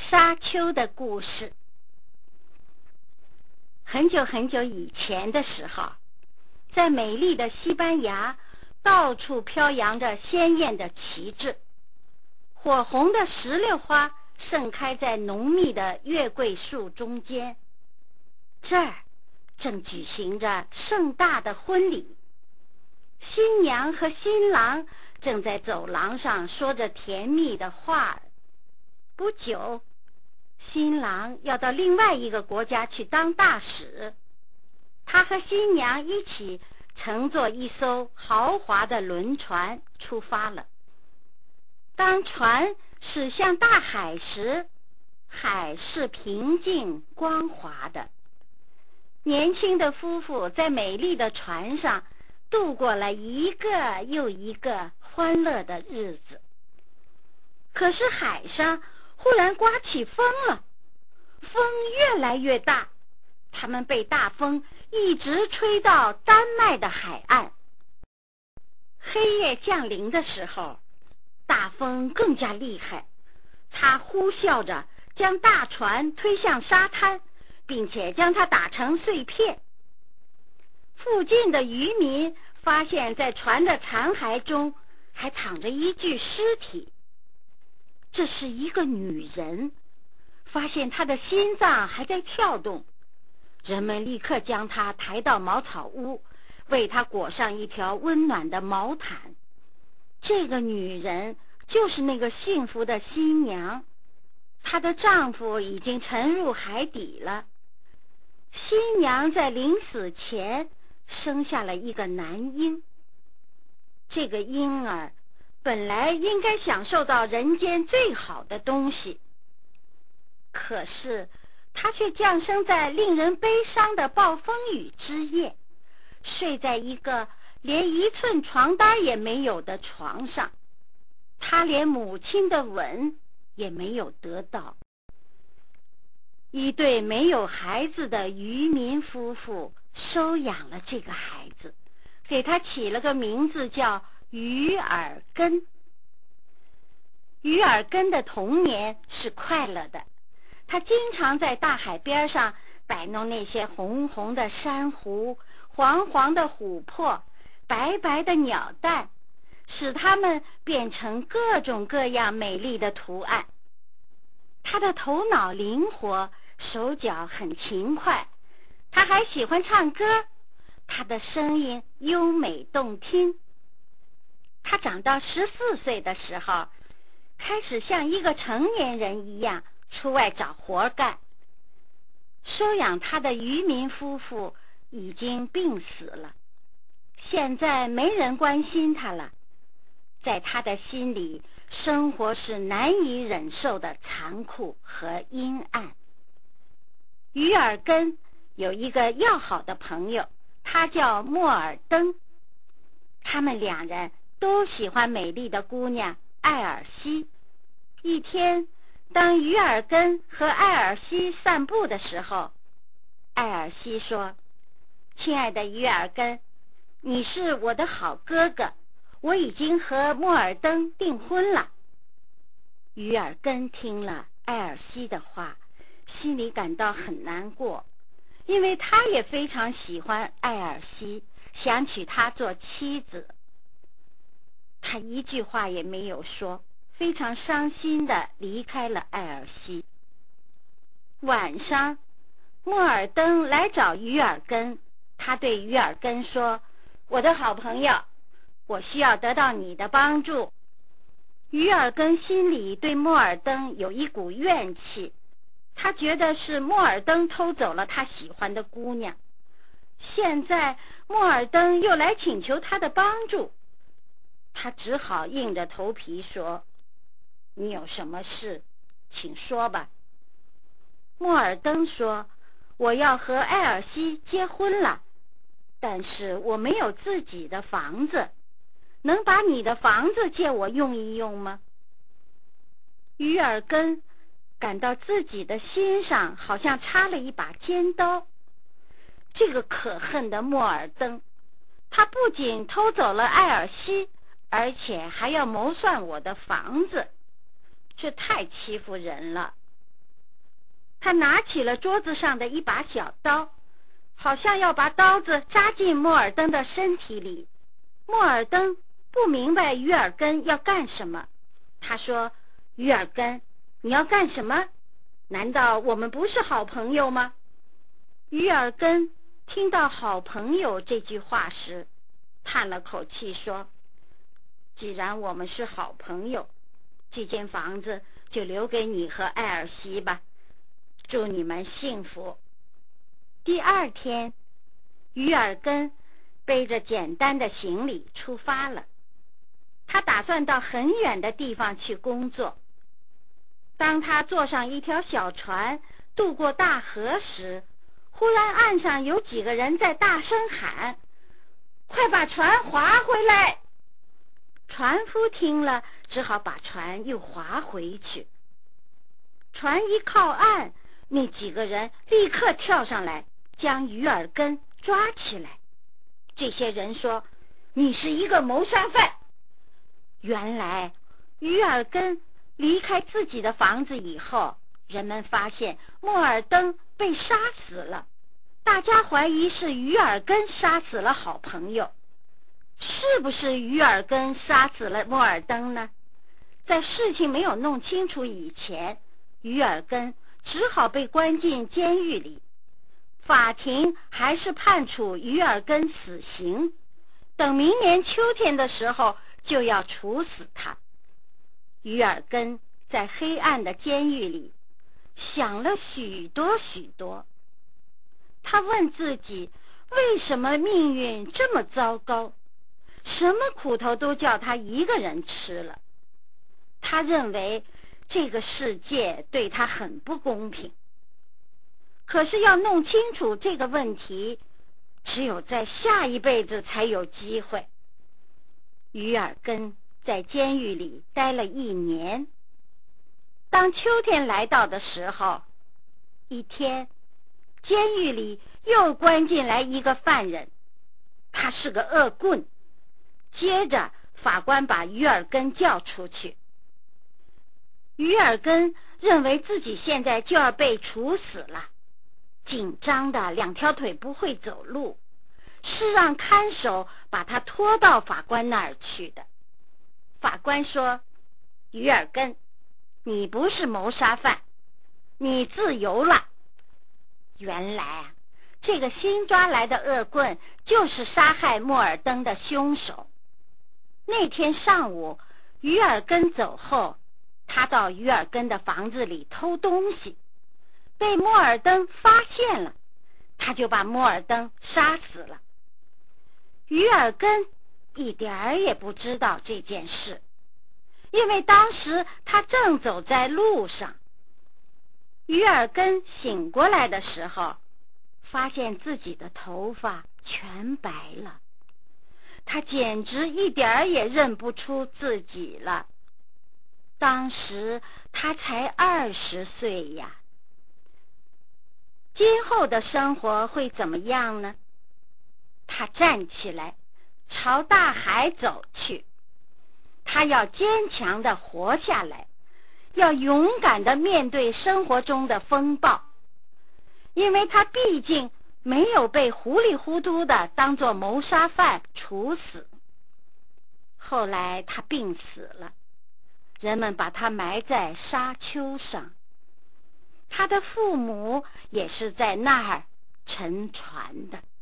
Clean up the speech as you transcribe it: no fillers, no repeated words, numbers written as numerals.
沙丘的故事。很久很久以前的时候，在美丽的西班牙，到处飘扬着鲜艳的旗帜，火红的石榴花盛开在浓密的月桂树中间。这儿正举行着盛大的婚礼，新娘和新郎正在走廊上说着甜蜜的话儿。不久，新郎要到另外一个国家去当大使，他和新娘一起乘坐一艘豪华的轮船出发了。当船驶向大海时，海是平静光滑的。年轻的夫妇在美丽的船上度过了一个又一个欢乐的日子。可是海上忽然刮起风了，风越来越大，他们被大风一直吹到丹麦的海岸。黑夜降临的时候，大风更加厉害，它呼啸着将大船推向沙滩，并且将它打成碎片。附近的渔民发现在船的残骸中还躺着一具尸体，这是一个女人，发现她的心脏还在跳动。人们立刻将她抬到茅草屋，为她裹上一条温暖的毛毯。这个女人就是那个幸福的新娘，她的丈夫已经沉入海底了。新娘在临死前生下了一个男婴，这个婴儿本来应该享受到人间最好的东西，可是他却降生在令人悲伤的暴风雨之夜，睡在一个连1寸床单也没有的床上，他连母亲的吻也没有得到。一对没有孩子的渔民夫妇收养了这个孩子，给他起了个名字叫鱼尔根。鱼尔根的童年是快乐的，他经常在大海边上摆弄那些红红的珊瑚、黄黄的琥珀、白白的鸟蛋，使它们变成各种各样美丽的图案。他的头脑灵活，手脚很勤快，他还喜欢唱歌，他的声音优美动听。他长到14岁的时候，开始像一个成年人一样出外找活干。收养他的渔民夫妇已经病死了，现在没人关心他了。在他的心里，生活是难以忍受的残酷和阴暗。鱼尔根有一个要好的朋友，他叫莫尔登。他们两人都喜欢美丽的姑娘艾尔西。一天，当鱼尔根和艾尔西散步的时候，艾尔西说：“亲爱的鱼尔根，你是我的好哥哥，我已经和莫尔登订婚了。”鱼尔根听了艾尔西的话，心里感到很难过，因为他也非常喜欢艾尔西，想娶她做妻子。他一句话也没有说，非常伤心地离开了艾尔西。晚上，莫尔登来找鱼尔根，他对鱼尔根说：“我的好朋友，我需要得到你的帮助。”鱼尔根心里对莫尔登有一股怨气，他觉得是莫尔登偷走了他喜欢的姑娘。现在莫尔登又来请求他的帮助，他只好硬着头皮说：“你有什么事，请说吧。”莫尔登说：“我要和艾尔西结婚了，但是我没有自己的房子，能把你的房子借我用一用吗？”鱼尔根感到自己的心上好像插了一把尖刀。这个可恨的莫尔登，他不仅偷走了艾尔西，而且还要谋算我的房子，这太欺负人了。 他拿起了桌子上的一把小刀，好像要把刀子扎进莫尔登的身体里。莫尔登不明白于尔根要干什么，他说：于尔根，你要干什么？难道我们不是好朋友吗？于尔根听到好朋友这句话时，叹了口气说：既然我们是好朋友，这间房子就留给你和艾尔西吧，祝你们幸福。第二天，于尔根背着简单的行李出发了，他打算到很远的地方去工作。当他坐上一条小船渡过大河时，忽然岸上有几个人在大声喊：快把船划回来！船夫听了，只好把船又划回去。船一靠岸，那几个人立刻跳上来，将于尔根抓起来。这些人说：你是一个谋杀犯。原来于尔根离开自己的房子以后，人们发现莫尔登被杀死了，大家怀疑是于尔根杀死了好朋友。是不是于尔根杀死了莫尔登呢？在事情没有弄清楚以前，于尔根只好被关进监狱里。法庭还是判处于尔根死刑，等明年秋天的时候就要处死他。于尔根在黑暗的监狱里想了许多许多，他问自己，为什么命运这么糟糕，什么苦头都叫他一个人吃了。他认为这个世界对他很不公平，可是要弄清楚这个问题，只有在下一辈子才有机会。于尔根在监狱里待了1年。当秋天来到的时候，一天，监狱里又关进来一个犯人，他是个恶棍。接着法官把于尔根叫出去。于尔根认为自己现在就要被处死了，紧张的2条腿不会走路，是让看守把他拖到法官那儿去的。法官说：于尔根，你不是谋杀犯，你自由了。原来啊，这个新抓来的恶棍就是杀害莫尔登的凶手。那天上午，于尔根走后，他到于尔根的房子里偷东西，被莫尔登发现了，他就把莫尔登杀死了。于尔根一点儿也不知道这件事，因为当时他正走在路上。于尔根醒过来的时候，发现自己的头发全白了，他简直一点儿也认不出自己了。当时他才20岁呀。今后的生活会怎么样呢？他站起来，朝大海走去。他要坚强地活下来，要勇敢地面对生活中的风暴，因为他毕竟没有被糊里糊涂地当作谋杀犯处死。后来他病死了，人们把他埋在沙丘上，他的父母也是在那儿沉船的。